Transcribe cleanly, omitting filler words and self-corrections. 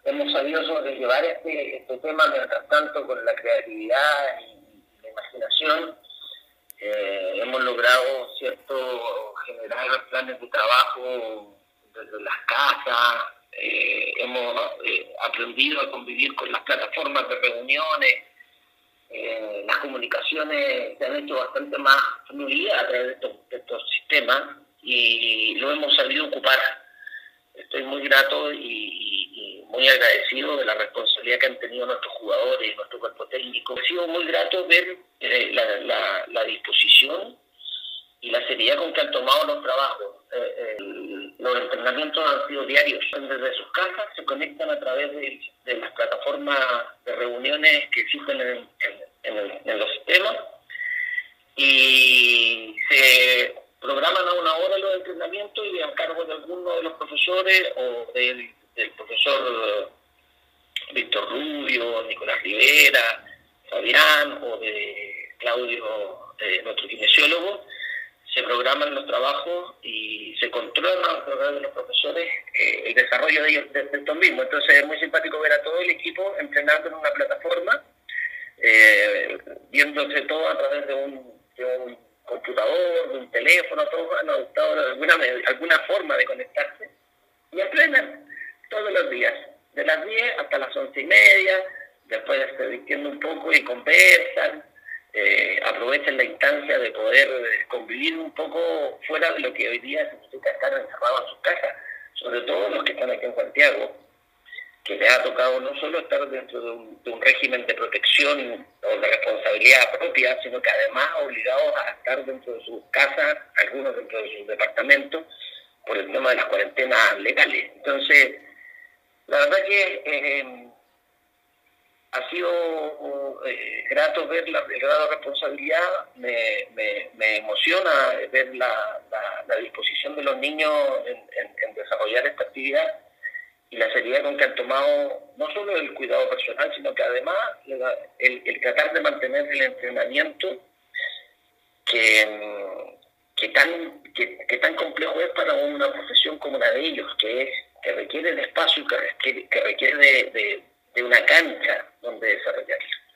hemos sabido sobrellevar este tema mientras tanto con la creatividad y la imaginación. Hemos logrado, ¿cierto?, generar planes de trabajo desde las casas. Hemos aprendido a convivir con las plataformas de reuniones. Las comunicaciones se han hecho bastante más fluidas a través de estos sistemas y lo hemos sabido ocupar. Estoy muy grato y muy agradecido de la responsabilidad que han tenido nuestros jugadores y nuestro cuerpo técnico. Ha sido muy grato ver la disposición y la seriedad con que han tomado los trabajos. Los entrenamientos han sido diarios. Desde sus casas se conectan a través de las plataformas de reuniones que existen en los sistemas y se programan a una hora los entrenamientos y a cargo de alguno de los profesores o del profesor Víctor Rubio, Nicolás Rivera, Fabián o de Claudio, nuestro kinesiólogo, se programan los trabajos y se controlan a través de los profesores el desarrollo de estos mismos. Entonces es muy simpático ver a todo el equipo entrenando en una plataforma, viéndose todo a través de un computador, de un teléfono. Todos han adoptado alguna forma de conectarse y entrenan todos los días, de las 10 hasta las 11:30, después se distienden un poco y conversan, aprovechan la instancia de poder convivir un poco fuera de lo que hoy día significa estar encerrado en sus casas, sobre todo los que están aquí en Santiago, que les ha tocado no solo estar dentro de un régimen de protección o de responsabilidad propia, sino que además obligados a estar dentro de sus casas, algunos dentro de sus departamentos, por el tema de las cuarentenas legales. Entonces, la verdad que ha sido grato ver el grado de responsabilidad. Me emociona ver la disposición de los niños en desarrollar esta actividad y la seriedad con que han tomado no solo el cuidado personal, sino que además el tratar de mantener el entrenamiento que tan complejo es para una profesión como la de ellos, que requiere de espacio, que requiere de una cancha donde desarrollarlo.